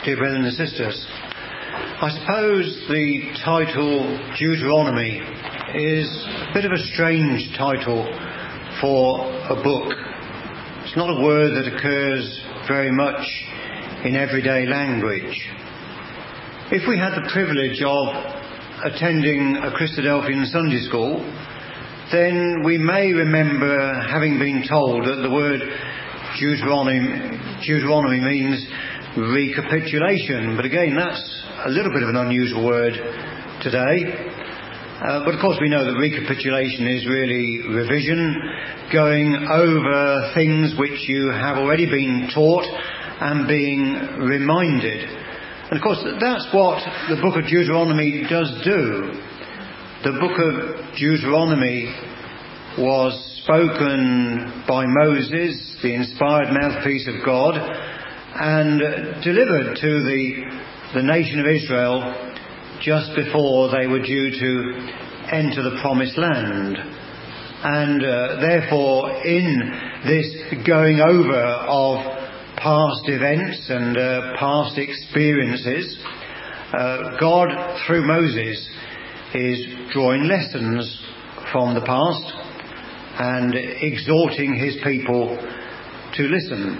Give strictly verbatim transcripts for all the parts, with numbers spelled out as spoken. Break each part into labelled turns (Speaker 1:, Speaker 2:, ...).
Speaker 1: dear brethren and sisters. I suppose the title Deuteronomy is a bit of a strange title for a book. It's not a word that occurs very much in everyday language. If we had the privilege of attending a Christadelphian Sunday school, then we may remember having been told that the word Deuteronomy, Deuteronomy means recapitulation. But again, that's a little bit of an unusual word today. Uh, but of course we know that recapitulation is really revision, going over things which you have already been taught and being reminded. And of course that's what the book of Deuteronomy does do. The book of Deuteronomy was spoken by Moses, the inspired mouthpiece of God, and delivered to the, the nation of Israel just before they were due to enter the promised land. And uh, therefore, in this going over of past events and uh, past experiences, uh, God, through Moses, is drawing lessons from the past and exhorting his people to listen.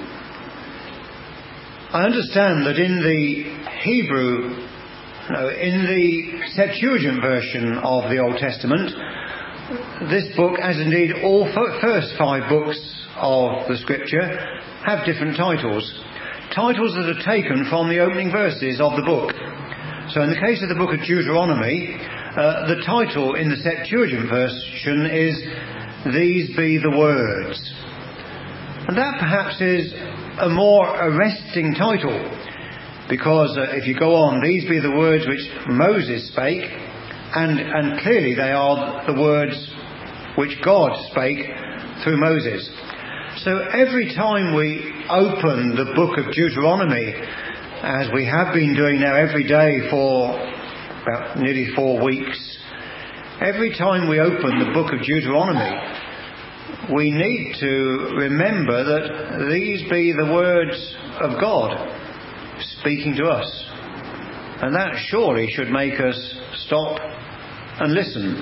Speaker 1: I understand that in the Hebrew, no, in the Septuagint version of the Old Testament, this book, as indeed all f- first five books of the Scripture, have different titles. Titles that are taken from the opening verses of the book. So in the case of the book of Deuteronomy, uh, the title in the Septuagint version is "These Be the Words." And that perhaps is a more arresting title, because uh, if you go on, these be the words which Moses spake, and, and clearly they are the words which God spake through Moses. So every time we open the book of Deuteronomy, as we have been doing now every day for about nearly four weeks, every time we open the book of Deuteronomy, we need to remember that these be the words of God speaking to us. And that surely should make us stop and listen.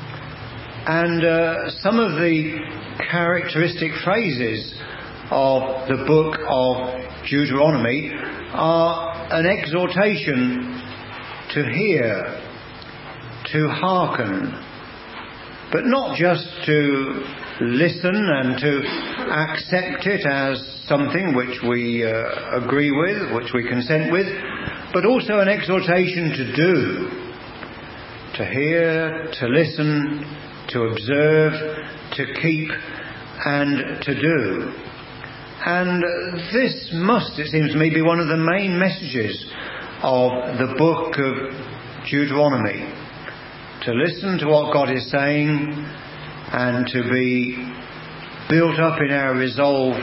Speaker 1: And uh, some of the characteristic phrases of the book of Deuteronomy are an exhortation to hear, to hearken, but not just to listen and to accept it as something which we uh, agree with, which we consent with, but also an exhortation to do, to hear, to listen, to observe, to keep, and to do. And this must, it seems to me, be one of the main messages of the book of Deuteronomy. To listen to what God is saying and to be built up in our resolve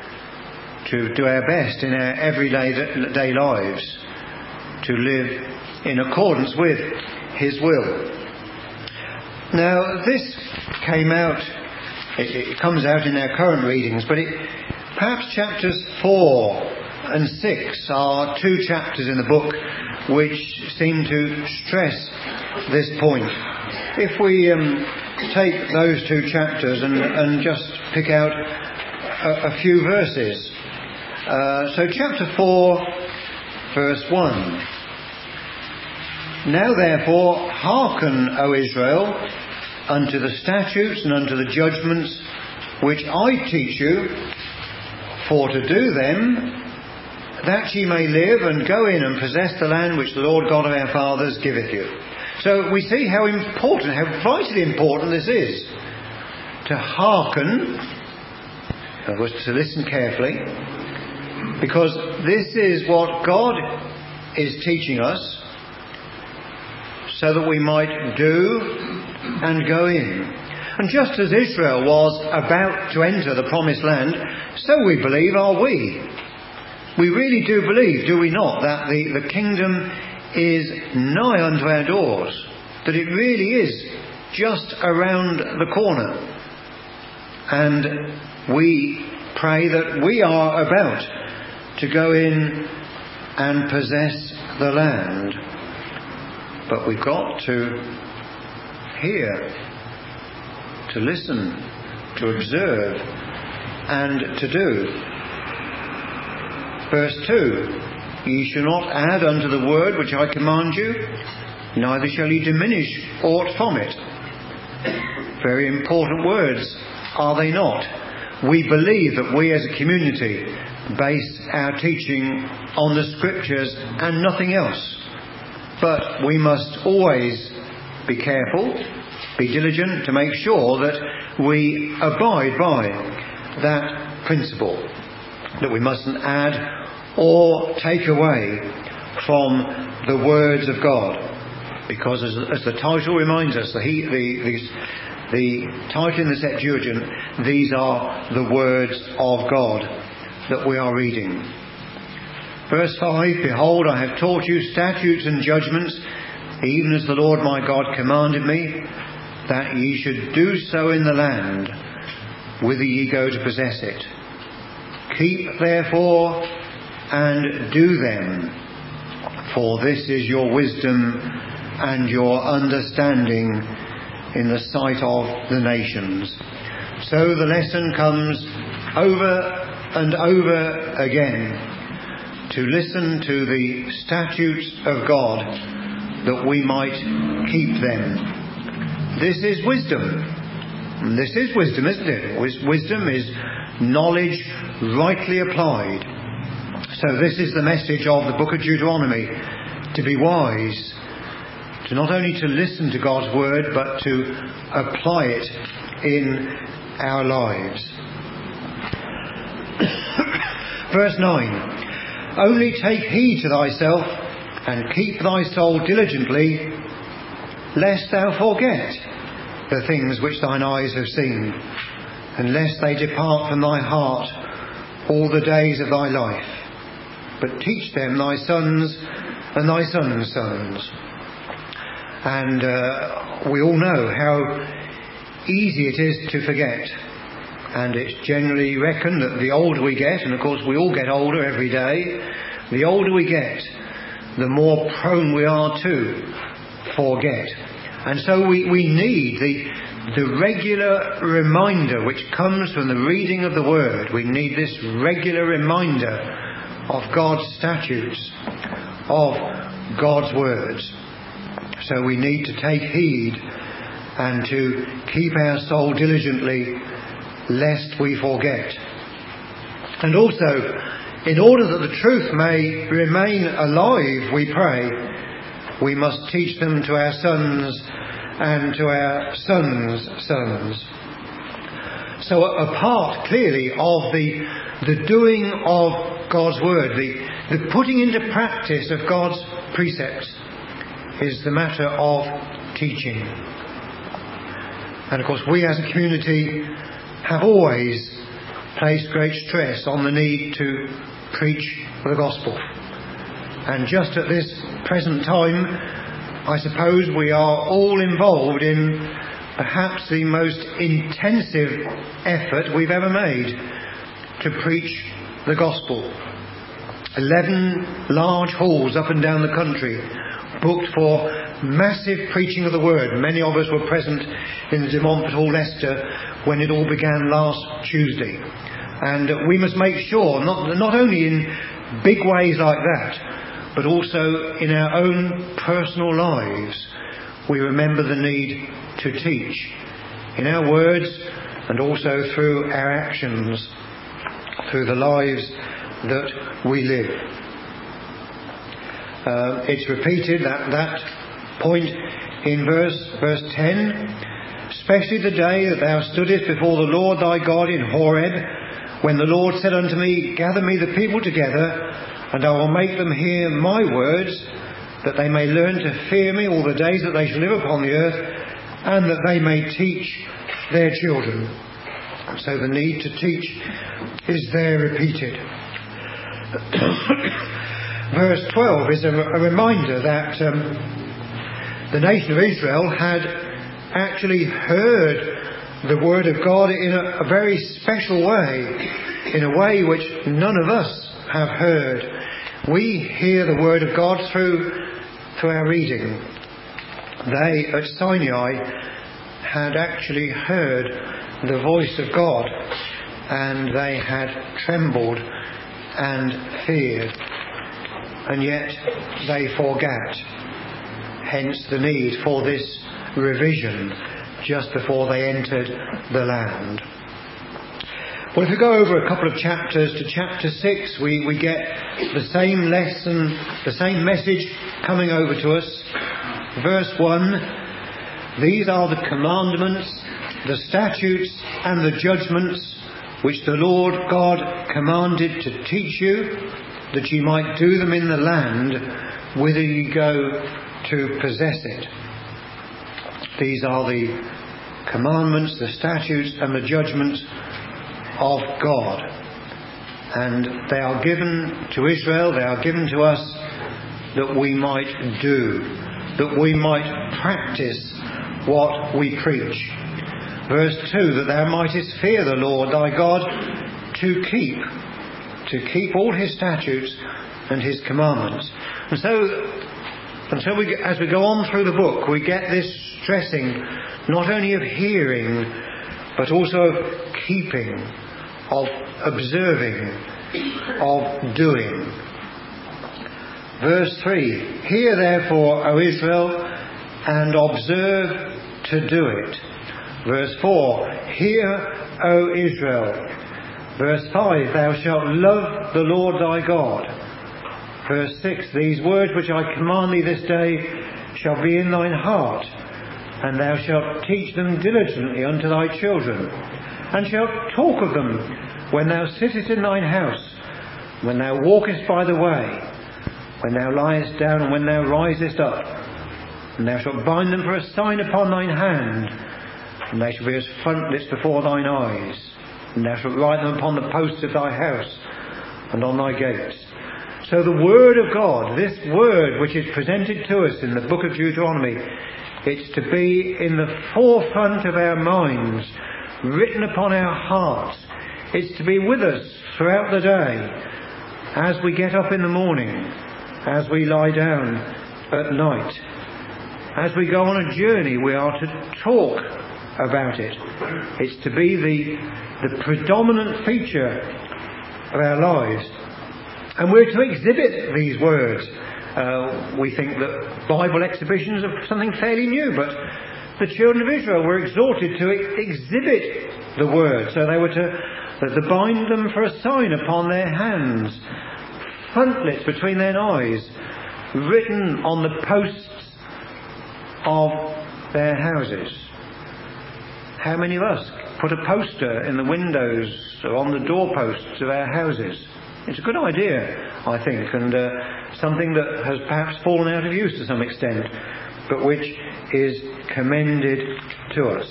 Speaker 1: to do our best in our everyday day lives, to live in accordance with his will. Now this came out, it, it comes out in our current readings, but it, perhaps chapters four and six are two chapters in the book which seem to stress this point. If we um, take those two chapters and, and just pick out a, a few verses. Uh, so chapter four, verse one. Now therefore hearken, O Israel, unto the statutes and unto the judgments which I teach you, for to do them, that ye may live and go in and possess the land which the Lord God of our fathers giveth you. So we see how important, how vitally important this is. To hearken, was to listen carefully, because this is what God is teaching us, so that we might do and go in. And just as Israel was about to enter the promised land, so we believe are we. We really do believe, do we not, that the, the kingdom is nigh unto our doors, that it really is just around the corner. And we pray that we are about to go in and possess the land. But we've got to hear, to listen, to observe, and to do. Verse two, ye shall not add unto the word which I command you, neither shall ye diminish aught from it. Very important words, are they not? We believe that we as a community base our teaching on the scriptures and nothing else. But we must always be careful, be diligent to make sure that we abide by that principle, that we mustn't add or take away from the words of God. Because as, as the title reminds us, the, the, the, the title in the Septuagint, these are the words of God that we are reading. Verse five, behold, I have taught you statutes and judgments, even as the Lord my God commanded me, that ye should do so in the land, whither ye go to possess it. Keep therefore and do them, for this is your wisdom and your understanding in the sight of the nations. So the lesson comes over and over again, to listen to the statutes of God, that we might keep them. This is wisdom. This is wisdom, isn't it? Wisdom is knowledge rightly applied. So this is the message of the book of Deuteronomy, to be wise, to not only to listen to God's word, but to apply it in our lives. Verse nine, only take heed to thyself, and keep thy soul diligently, lest thou forget the things which thine eyes have seen, and lest they depart from thy heart all the days of thy life. But teach them thy sons and thy sons' sons. And uh, we all know how easy it is to forget. And it's generally reckoned that the older we get, and of course we all get older every day, the older we get, the more prone we are to forget. And so we, we need the, the regular reminder which comes from the reading of the Word. We need this regular reminder of God's statutes, of God's words. So we need to take heed and to keep our soul diligently, lest we forget. And also, in order that the truth may remain alive, we pray, we must teach them to our sons and to our sons' sons. So a part clearly of the, the doing of God's word, the, the putting into practice of God's precepts, is the matter of teaching. And of course we as a community have always placed great stress on the need to preach the gospel. And just at this present time, I suppose we are all involved in perhaps the most intensive effort we've ever made to preach the gospel. Eleven large halls up and down the country booked for massive preaching of the word. Many of us were present in the De Montfort Hall, Leicester, when it all began last Tuesday. And we must make sure, not, not only in big ways like that, but also in our own personal lives, we remember the need to teach in our words and also through our actions, through the lives that we live. Uh, it's repeated, that, that point in verse, verse ten, especially the day that thou stoodest before the Lord thy God in Horeb, when the Lord said unto me, gather me the people together, and I will make them hear my words, that they may learn to fear me all the days that they shall live upon the earth, and that they may teach their children. So the need to teach is there repeated. Verse twelve is a, a reminder that um, the nation of Israel had actually heard the word of God in a, a very special way, in a way which none of us have heard. We hear the word of God through, through our reading. They at Sinai had actually heard the voice of God, and they had trembled and feared, and yet they forgat. Hence the need for this revision just before they entered the land. Well, if we go over a couple of chapters to chapter six, we, we get the same lesson, the same message coming over to us. Verse one, these are the commandments, the statutes and the judgments which the Lord God commanded to teach you, that ye might do them in the land whither ye go to possess it. These are the commandments, the statutes and the judgments of God. And they are given to Israel, they are given to us that we might do, that we might practice what we preach. Verse two, that thou mightest fear the Lord thy God, to keep, to keep all his statutes and his commandments. And so, and so we, as we go on through the book, we get this stressing not only of hearing, but also of keeping, of observing, of doing. Verse three, hear therefore, O Israel, and observe to do it. Verse four, hear, O Israel. Verse five, thou shalt love the Lord thy God. Verse six, these words which I command thee this day shall be in thine heart, and thou shalt teach them diligently unto thy children, and shalt talk of them when thou sittest in thine house, when thou walkest by the way, when thou liest down, and when thou risest up. And thou shalt bind them for a sign upon thine hand, and they shall be as frontlets before thine eyes. And thou shalt write them upon the posts of thy house and on thy gates. So the word of God, this word which is presented to us in the book of Deuteronomy, it's to be in the forefront of our minds, written upon our hearts. It's to be with us throughout the day, as we get up in the morning, as we lie down at night. As we go on a journey, we are to talk about it. It's to be the, the predominant feature of our lives. And we're to exhibit these words. Uh, we think that Bible exhibitions are something fairly new, but the children of Israel were exhorted to exhibit the word. So they were to, to bind them for a sign upon their hands, frontlets between their eyes, written on the posts of their houses. How many of us put a poster in the windows or on the doorposts of our houses? It's a good idea, I think, and uh, something that has perhaps fallen out of use to some extent, but which is commended to us.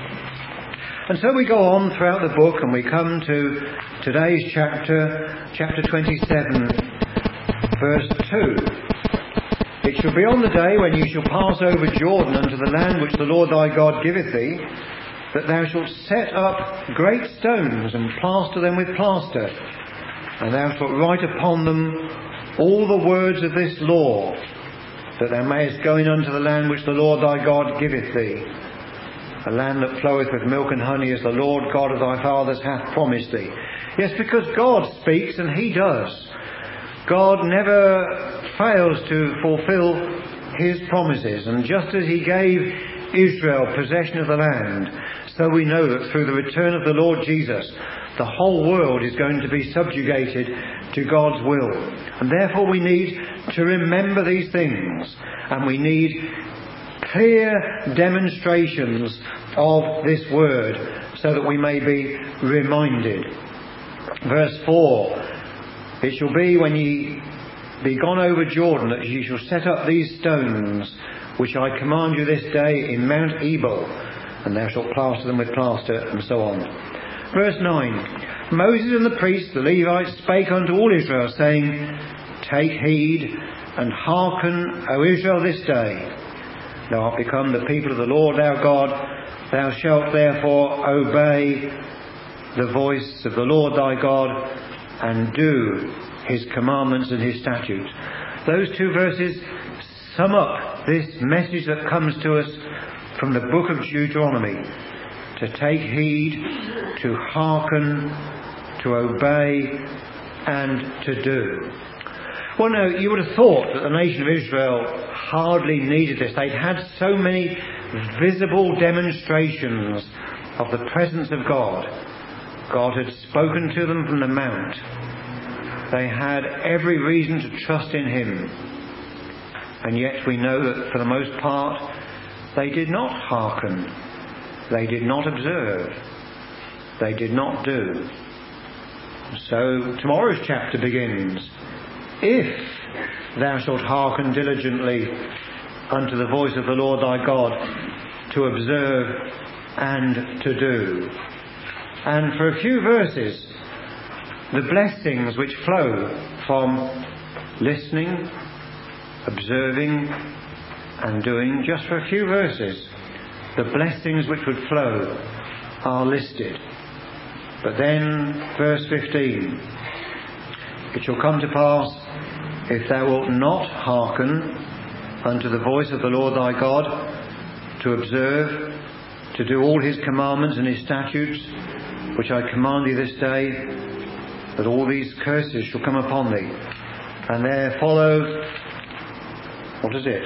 Speaker 1: And so we go on throughout the book, and we come to today's chapter, chapter twenty-seven, verse two. It shall be on the day when you shall pass over Jordan unto the land which the Lord thy God giveth thee, that thou shalt set up great stones and plaster them with plaster, and thou shalt write upon them all the words of this law, that thou mayest go in unto the land which the Lord thy God giveth thee, a land that floweth with milk and honey, as the Lord God of thy fathers hath promised thee. Yes, because God speaks, and he does. God never fails to fulfill his promises, and just as he gave Israel possession of the land, so we know that through the return of the Lord Jesus, the whole world is going to be subjugated to God's will. And therefore we need to remember these things, and we need clear demonstrations of this word, so that we may be reminded. Verse four, it shall be when ye be gone over Jordan, that ye shall set up these stones, which I command you this day in Mount Ebal, and thou shalt plaster them with plaster, and so on. Verse nine, Moses and the priests, the Levites, spake unto all Israel, saying, Take heed, and hearken, O Israel, this day. Thou art become the people of the Lord our God. Thou shalt therefore obey the voice of the Lord thy God, and do his commandments and his statutes. Those two verses sum up this message that comes to us from the book of Deuteronomy: to take heed, to hearken, to obey, and to do. Well, no, you would have thought that the nation of Israel hardly needed this. They'd had so many visible demonstrations of the presence of God. God had spoken to them from the mount. They had every reason to trust in him. And yet we know that for the most part they did not hearken. They did not observe. They did not do. So tomorrow's chapter begins: if thou shalt hearken diligently unto the voice of the Lord thy God, to observe and to do. And for a few verses, the blessings which flow from listening, observing and doing, just for a few verses, the blessings which would flow are listed. But then, verse fifteen, it shall come to pass, if thou wilt not hearken unto the voice of the Lord thy God, to observe, to do all his commandments and his statutes, which I command thee this day, that all these curses shall come upon thee. And there follow, what is it,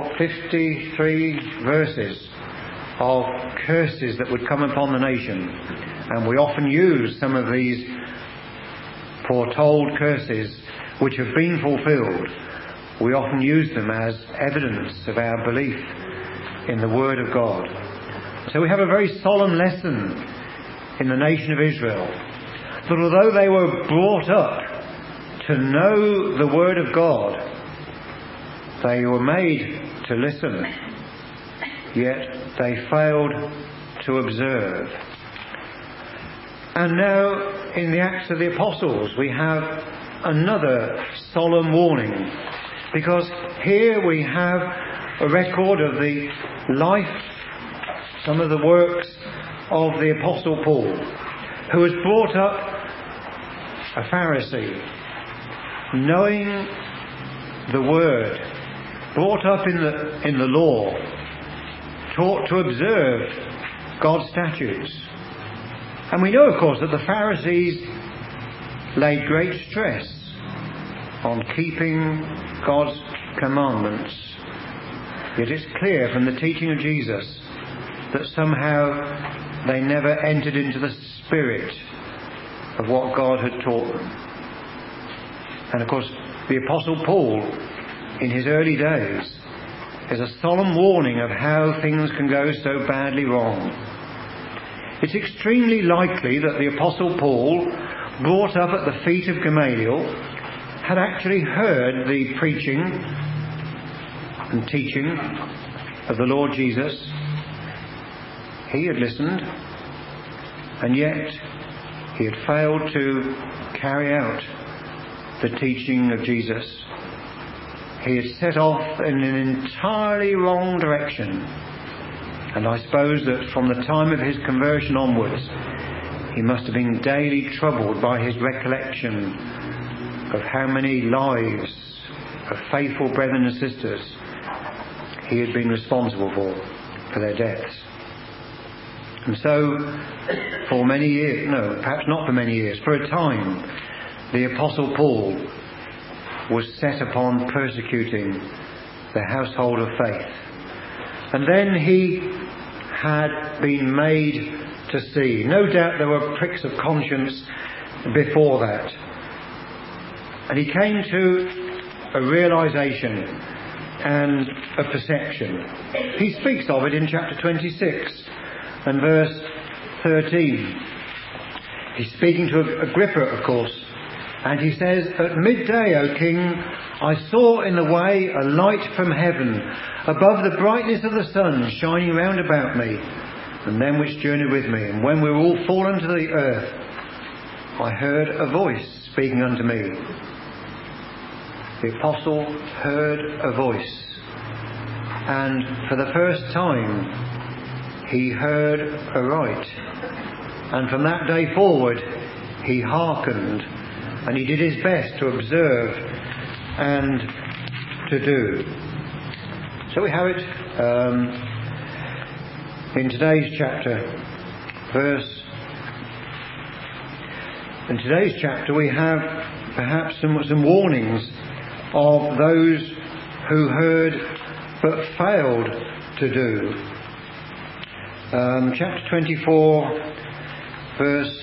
Speaker 1: fifty-three verses of curses that would come upon the nation. And we often use some of these foretold curses which have been fulfilled. We often use them as evidence of our belief in the Word of God. So we have a very solemn lesson in the nation of Israel, that although they were brought up to know the Word of God, they were made to listen, yet they failed to observe. And now in the Acts of the Apostles we have another solemn warning, because here we have a record of the life, some of the works of the Apostle Paul, who was brought up a Pharisee, knowing the Word, brought up in the in the law, taught to observe God's statutes. And we know, of course, that the Pharisees laid great stress on keeping God's commandments. Yet it's clear from the teaching of Jesus that somehow they never entered into the spirit of what God had taught them. And of course, the Apostle Paul, in his early days, is a solemn warning of how things can go so badly wrong. It's extremely likely that the Apostle Paul, brought up at the feet of Gamaliel, had actually heard the preaching and teaching of the Lord Jesus. He had listened, and yet he had failed to carry out the teaching of Jesus. He had set off in an entirely wrong direction. And I suppose that from the time of his conversion onwards, he must have been daily troubled by his recollection of how many lives of faithful brethren and sisters he had been responsible for, for their deaths. And so, for many years, no, perhaps not for many years, for a time, the Apostle Paul was set upon persecuting the household of faith. And then he had been made to see. No doubt there were pricks of conscience before that. And he came to a realization and a perception. He speaks of it in chapter twenty-six and verse thirteen. He's speaking to Agrippa, of course. And he says, "At midday, O king, I saw in the way a light from heaven, above the brightness of the sun, shining round about me, and them which journeyed with me. And when we were all fallen to the earth, I heard a voice speaking unto me." The apostle heard a voice. And for the first time, he heard aright. And from that day forward, he hearkened and he did his best to observe and to do. So we have it um, in today's chapter, verse. In today's chapter we have perhaps some, some warnings of those who heard but failed to do. Um, chapter twenty-four, verse,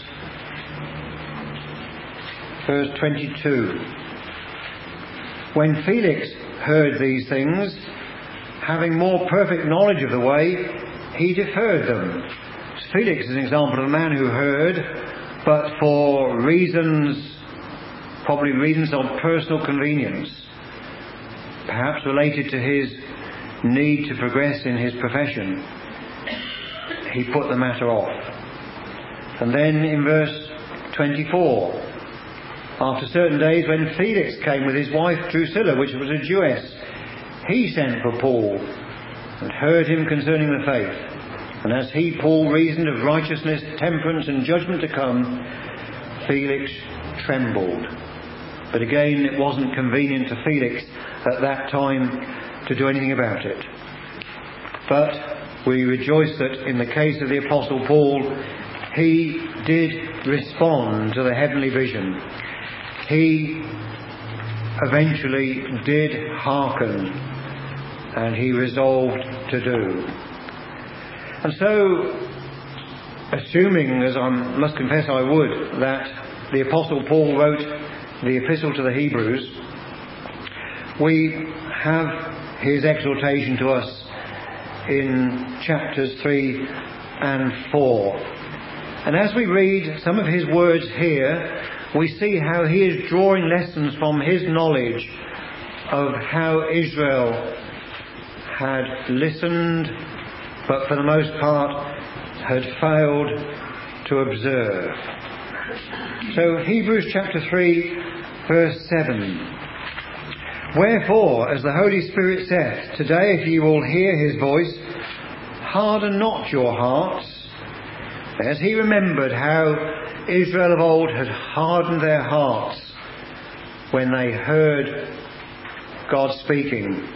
Speaker 1: verse twenty-two. When Felix heard these things, having more perfect knowledge of the way, he deferred them. Felix is an example of a man who heard, but for reasons, probably reasons of personal convenience, perhaps related to his need to progress in his profession, he put the matter off. And then in verse twenty-four, after certain days when Felix came with his wife Drusilla, which was a Jewess, he sent for Paul and heard him concerning the faith. And as he, Paul, reasoned of righteousness, temperance and judgment to come, Felix trembled. But again, it wasn't convenient to Felix at that time to do anything about it. But we rejoice that in the case of the Apostle Paul, he did respond to the heavenly vision. He eventually did hearken, and he resolved to do. And so, assuming, as I must confess I would, that the Apostle Paul wrote the epistle to the Hebrews, we have his exhortation to us in chapters three and four. And as we read some of his words here, we see how he is drawing lessons from his knowledge of how Israel had listened, but for the most part had failed to observe. So Hebrews chapter three, verse seven. Wherefore, as the Holy Spirit saith, today if ye will hear his voice, harden not your hearts, as he remembered how Israel of old had hardened their hearts when they heard God speaking,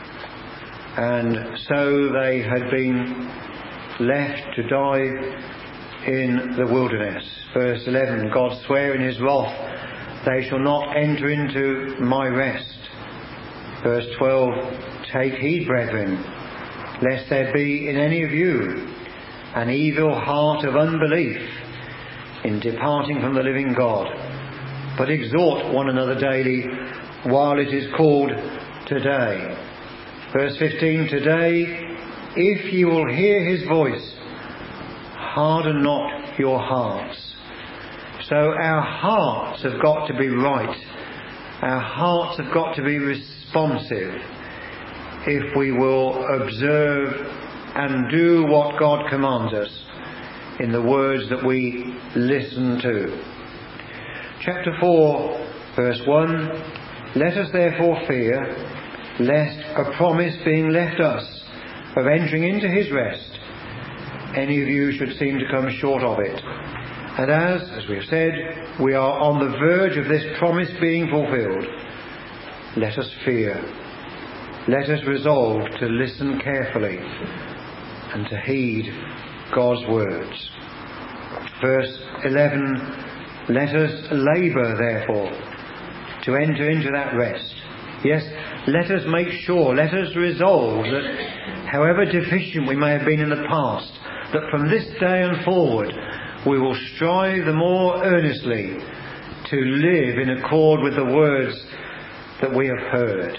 Speaker 1: and so they had been left to die in the wilderness. Verse eleven, God sware in his wrath, they shall not enter into my rest. Verse twelve, take heed, brethren, lest there be in any of you an evil heart of unbelief in departing from the living God, but exhort one another daily while it is called today. Verse fifteen, today if ye will hear his voice, harden not your hearts. So our hearts have got to be right. Our hearts have got to be responsive if we will observe and do what God commands us in the words that we listen to. Chapter four, verse one, let us therefore fear, lest a promise being left us of entering into his rest, any of you should seem to come short of it. And as, as we have said, we are on the verge of this promise being fulfilled, let us fear. Let us resolve to listen carefully and to heed God's words. Verse eleven, let us labour therefore to enter into that rest. Yes, let us make sure, let us resolve that however deficient we may have been in the past, that from this day and forward we will strive the more earnestly to live in accord with the words that we have heard.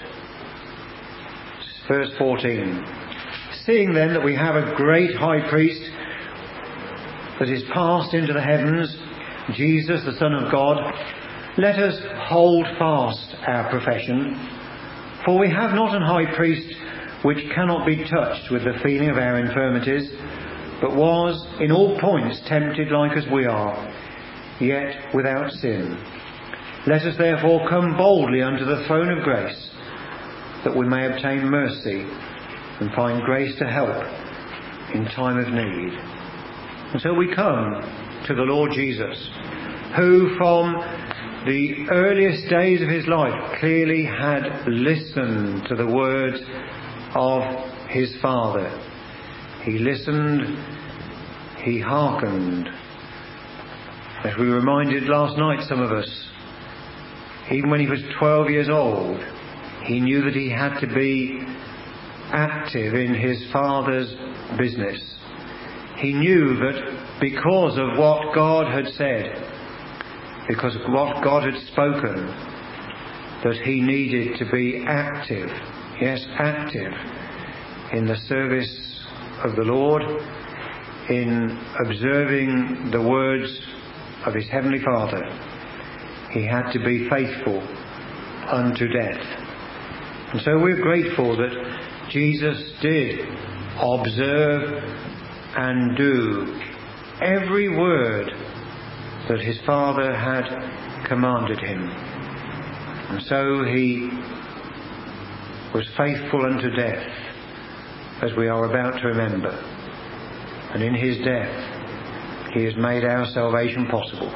Speaker 1: Verse fourteen, seeing then that we have a great high priest that is passed into the heavens, Jesus the Son of God, let us hold fast our profession. For we have not an high priest which cannot be touched with the feeling of our infirmities, but was in all points tempted like as we are, yet without sin. Let us therefore come boldly unto the throne of grace, that we may obtain mercy and find grace to help in time of need. And so we come to the Lord Jesus, who from the earliest days of his life, clearly had listened to the words of his Father. He listened, he hearkened. As we were reminded last night, some of us, even when he was twelve years old, he knew that he had to be active in his Father's business. He knew that because of what God had said, because of what God had spoken, that he needed to be active, yes, active in the service of the Lord, in observing the words of his Heavenly Father. He had to be faithful unto death. And so we're grateful that Jesus did observe and do every word that his Father had commanded him. And so he was faithful unto death, as we are about to remember. And in his death, he has made our salvation possible.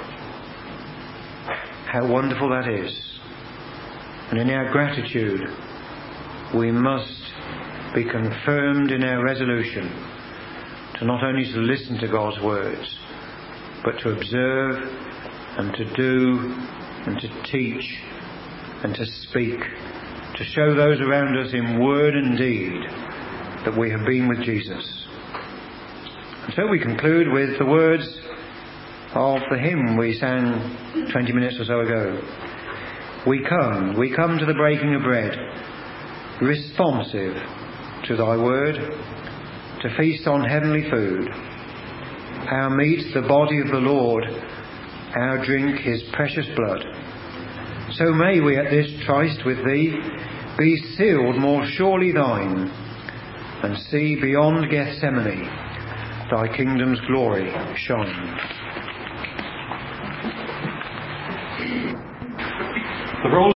Speaker 1: How wonderful that is. And in our gratitude, we must be confirmed in our resolution to not only to listen to God's words, but to observe and to do and to teach and to speak, to show those around us in word and deed that we have been with Jesus. And so we conclude with the words of the hymn we sang twenty minutes or so ago. We come, we come to the breaking of bread, responsive to thy word, to feast on heavenly food. Our meat, the body of the Lord, our drink, his precious blood. So may we at this tryst with thee be sealed more surely thine, and see beyond Gethsemane thy kingdom's glory shine.
Speaker 2: The roll